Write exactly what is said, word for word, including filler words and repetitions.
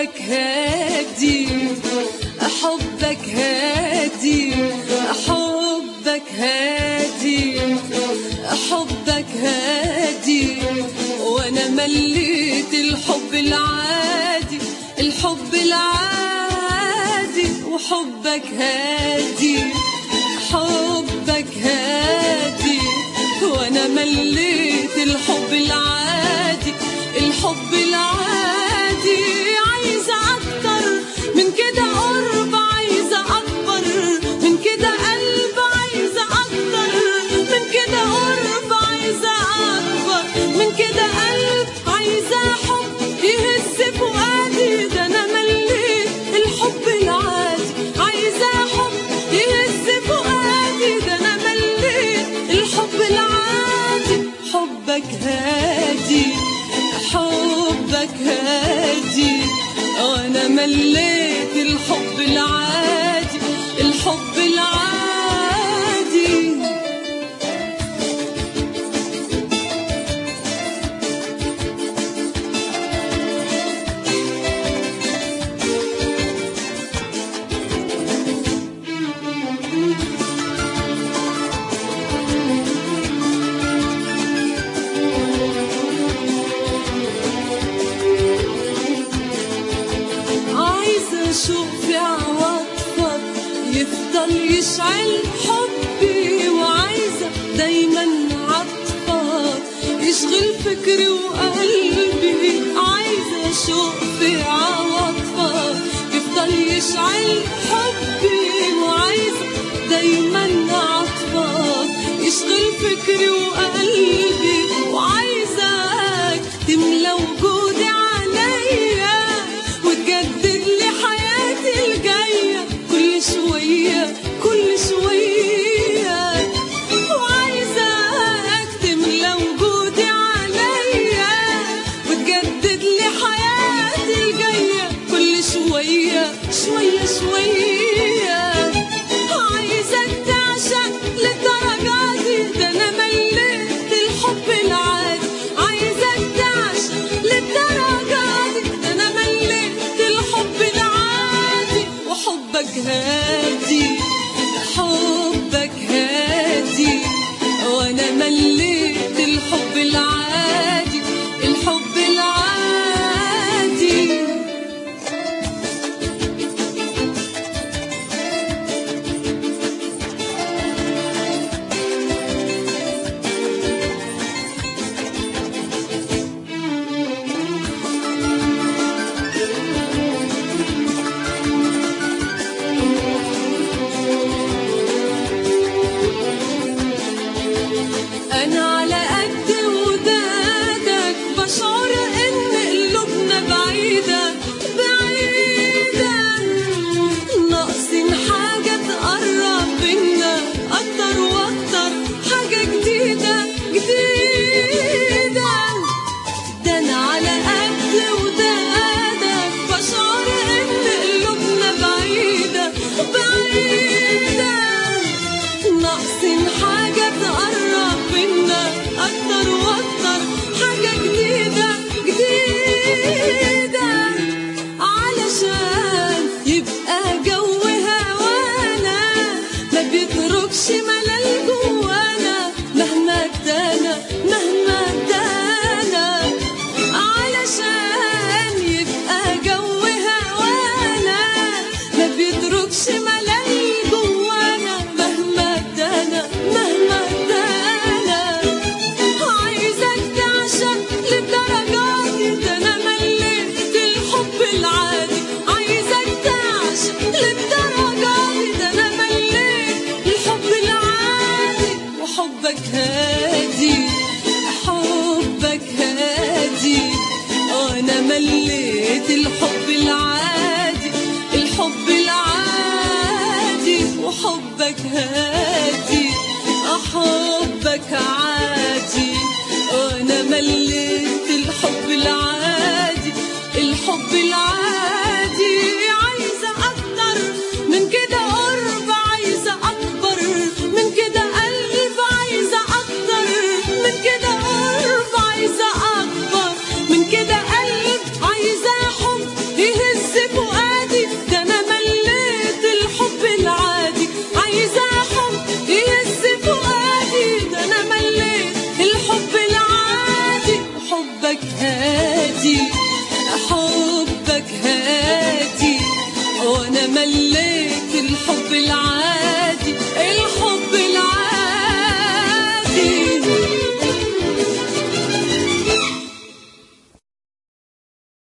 حبك هادي حبك هادي حبك هادي حبك هادي وانا مليت الحب العادي الحب العادي وحبك هادي حبك هادي وانا مليت الحب العادي الحب العادي عايزة اكتر من كده قرب عايزة اكبر من كده قلب عايزة اكتر من كده قرب عايزة اكبر من كده قلب عايزة حب يهز فؤادي ده انا مليت الحب العادي عايزة حب يهز فؤادي ده انا مليت الحب العادي حبك هادي حبك هادي وانا مليت الحب العادي الحب العادي شوف في عواطفك يفضل يشعل حبي وعايزة دايما عطفك يشغل فكري وقلبي عايزة شوف في عواطفك يفضل يشعل حبي وعايزة دايما عطفك يشغل فكري وقلبي وعايزك تملى وجودي عليا وتجدد لي حياتي الجاية كل شوية كل شوية وعايزاك تملى وجودي عليا وتجدد لي حياتي الجاية كل شوية شوية شوية